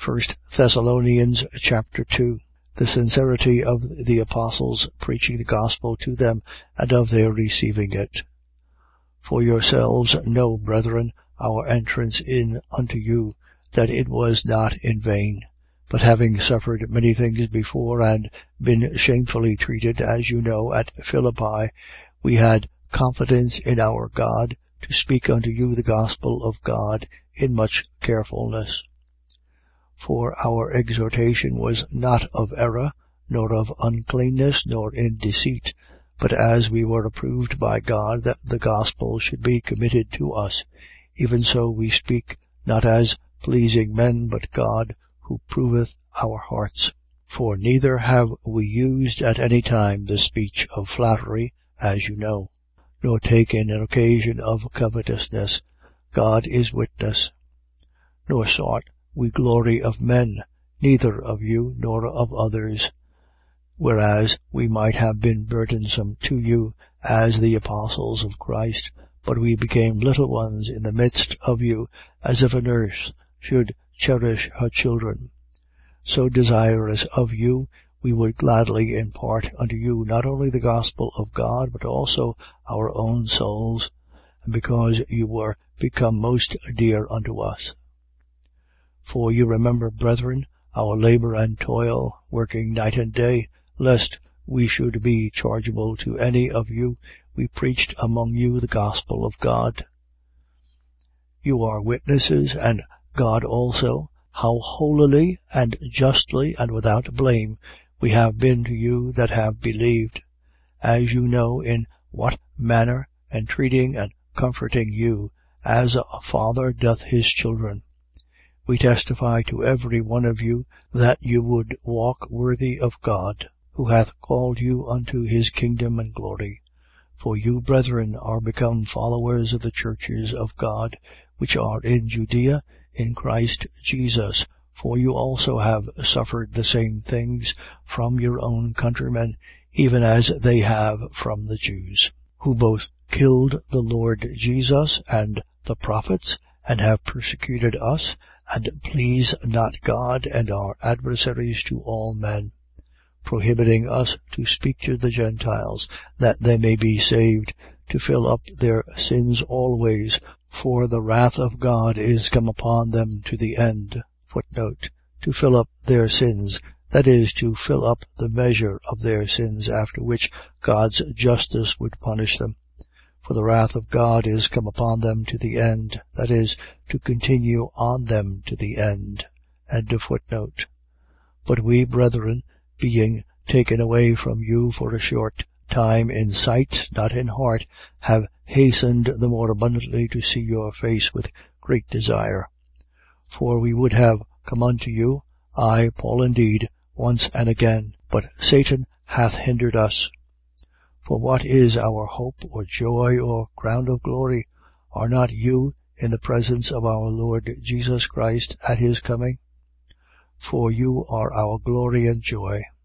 1 Thessalonians chapter 2. The sincerity of the apostles preaching the gospel to them, and of their receiving it. For yourselves know, brethren, our entrance in unto you, that it was not in vain. But having suffered many things before, and been shamefully treated, as you know, at Philippi, we had confidence in our God to speak unto you the gospel of God in much carefulness. For our exhortation was not of error, nor of uncleanness, nor in deceit, but as we were approved by God that the gospel should be committed to us, even so we speak, not as pleasing men, but God, who proveth our hearts. For neither have we used at any time the speech of flattery, as you know, nor taken an occasion of covetousness, God is witness. Nor sought we glory of men, neither of you nor of others, whereas we might have been burdensome to you as the apostles of Christ, but we became little ones in the midst of you, as if a nurse should cherish her children. So desirous of you, we would gladly impart unto you not only the gospel of God, but also our own souls, and because you were become most dear unto us. For you remember, brethren, our labour and toil, working night and day, lest we should be chargeable to any of you, we preached among you the gospel of God. You are witnesses, and God also, how holily and justly and without blame we have been to you that have believed, as you know in what manner, entreating and comforting you, as a father doth his children. We testify to every one of you that you would walk worthy of God, who hath called you unto his kingdom and glory. For you, brethren, are become followers of the churches of God, which are in Judea, in Christ Jesus. For you also have suffered the same things from your own countrymen, even as they have from the Jews, who both killed the Lord Jesus and the prophets, and have persecuted us, and please not God, and are adversaries to all men, prohibiting us to speak to the Gentiles, that they may be saved, to fill up their sins always, for the wrath of God is come upon them to the end. To fill up their sins, that is, to fill up the measure of their sins, after which God's justice would punish them. For the wrath of God is come upon them to the end, that is, to continue on them to the end. End of footnote. But we, brethren, being taken away from you for a short time in sight, not in heart, have hastened the more abundantly to see your face with great desire. For we would have come unto you, I, Paul indeed, once and again, but Satan hath hindered us. For what is our hope or joy or crown of glory? Are not you in the presence of our Lord Jesus Christ at his coming? For you are our glory and joy.